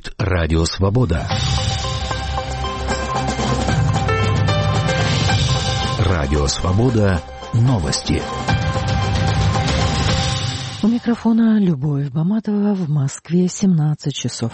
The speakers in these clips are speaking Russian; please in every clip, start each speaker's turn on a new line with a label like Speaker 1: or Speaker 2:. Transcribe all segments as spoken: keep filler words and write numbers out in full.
Speaker 1: слушает Радио Свобода. Радио Свобода. Новости.
Speaker 2: У микрофона Любовь Баматова. В Москве семнадцать часов.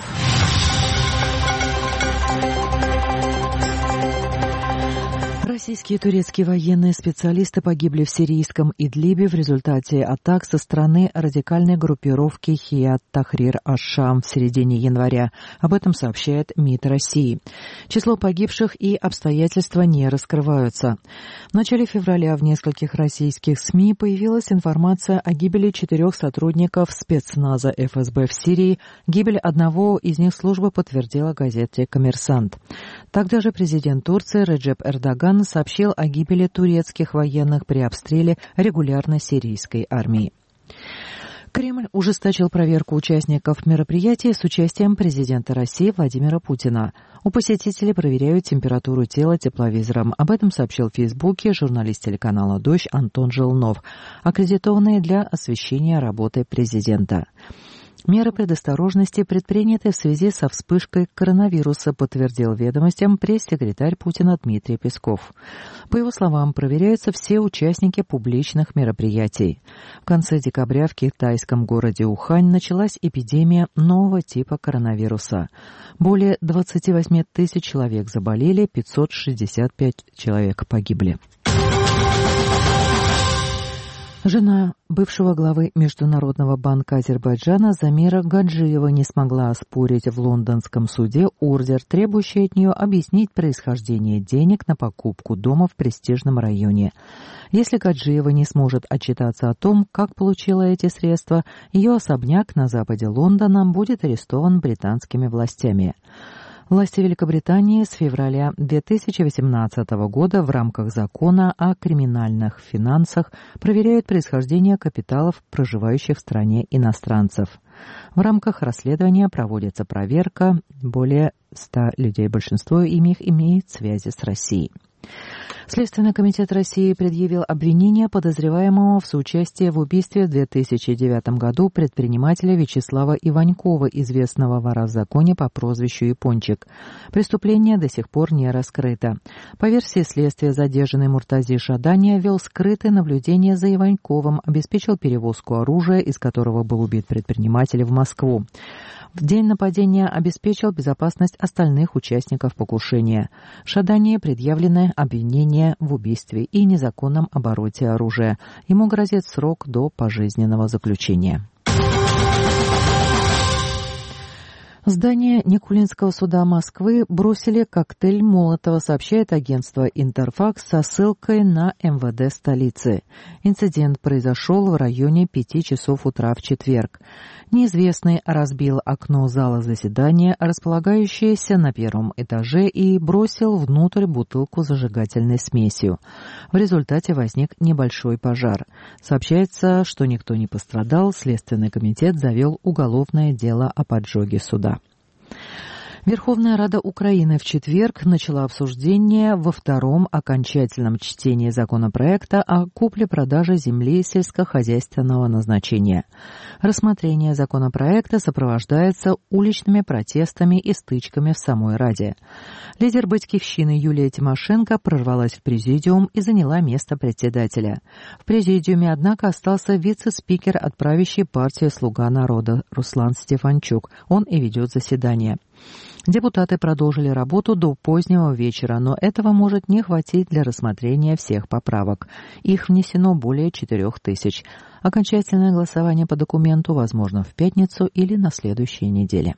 Speaker 2: Российские и турецкие военные специалисты погибли в сирийском Идлибе в результате атак со стороны радикальной группировки Хият Тахрир аш-Шам в середине января. Об этом сообщает МИД России. Число погибших и обстоятельства не раскрываются. В начале февраля в нескольких российских СМИ появилась информация о гибели четырех сотрудников спецназа эф эс бэ в Сирии. Гибель одного из них служба подтвердила газете «Коммерсант». Тогда же президент Турции Реджеп Эрдоган сообщил о гибели турецких военных при обстреле регулярной сирийской армии. Кремль ужесточил проверку участников мероприятия с участием президента России Владимира Путина. У посетителей проверяют температуру тела тепловизором. Об этом сообщил в Фейсбуке журналист телеканала «Дождь» Антон Желнов, аккредитованный для освещения работы президента. Меры предосторожности предприняты в связи со вспышкой коронавируса, подтвердил ведомостям пресс-секретарь Путина Дмитрий Песков. По его словам, проверяются все участники публичных мероприятий. В конце декабря в китайском городе Ухань началась эпидемия нового типа коронавируса. Более двадцати восьми тысяч человек заболели, пятьсот шестьдесят пять человек погибли. Жена бывшего главы Международного банка Азербайджана Замира Гаджиева не смогла оспорить в лондонском суде ордер, требующий от нее объяснить происхождение денег на покупку дома в престижном районе. Если Гаджиева не сможет отчитаться о том, как получила эти средства, ее особняк на западе Лондона будет арестован британскими властями. Власти Великобритании с февраля две тысячи восемнадцатого года в рамках закона о криминальных финансах проверяют происхождение капиталов проживающих в стране иностранцев. В рамках расследования проводится проверка более ста людей, большинство из них имеет связи с Россией. Следственный комитет России предъявил обвинение подозреваемого в соучастии в убийстве в две тысячи девятом году предпринимателя Вячеслава Иванькова, известного вора в законе по прозвищу Япончик. Преступление до сих пор не раскрыто. По версии следствия, задержанный Муртази Шадания вел скрытое наблюдение за Иваньковым, обеспечил перевозку оружия, из которого был убит предприниматель, в Москву. В день нападения обеспечил безопасность остальных участников покушения. Шадание предъявлены обвинения в убийстве и незаконном обороте оружия. Ему грозит срок до пожизненного заключения. В здание Никулинского суда Москвы бросили коктейль Молотова, сообщает агентство «Интерфакс» со ссылкой на эм вэ дэ столицы. Инцидент произошел в районе пяти часов утра в четверг. Неизвестный разбил окно зала заседания, располагающееся на первом этаже, и бросил внутрь бутылку с зажигательной смесью. В результате возник небольшой пожар. Сообщается, что никто не пострадал. Следственный комитет завел уголовное дело о поджоге суда. Верховная Рада Украины в четверг начала обсуждение во втором окончательном чтении законопроекта о купле-продаже земли сельскохозяйственного назначения. Рассмотрение законопроекта сопровождается уличными протестами и стычками в самой Раде. Лидер «Батькивщины» Юлия Тимошенко прорвалась в президиум и заняла место председателя. В президиуме, однако, остался вице-спикер от правящей партии «Слуга народа» Руслан Стефанчук. Он и ведет заседание. Депутаты продолжили работу до позднего вечера, но этого может не хватить для рассмотрения всех поправок. Их внесено более четырех тысяч. Окончательное голосование по документу возможно в пятницу или на следующей неделе.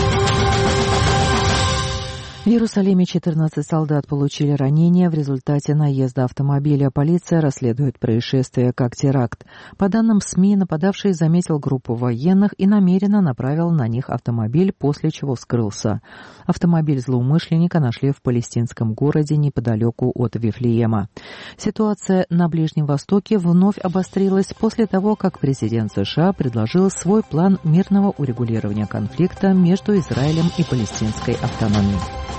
Speaker 2: В Иерусалиме четырнадцать солдат получили ранения в результате наезда автомобиля. Полиция расследует происшествие как теракт. По данным СМИ, нападавший заметил группу военных и намеренно направил на них автомобиль, после чего скрылся. Автомобиль злоумышленника нашли в палестинском городе неподалеку от Вифлеема. Ситуация на Ближнем Востоке вновь обострилась после того, как президент США предложил свой план мирного урегулирования конфликта между Израилем и палестинской автономией.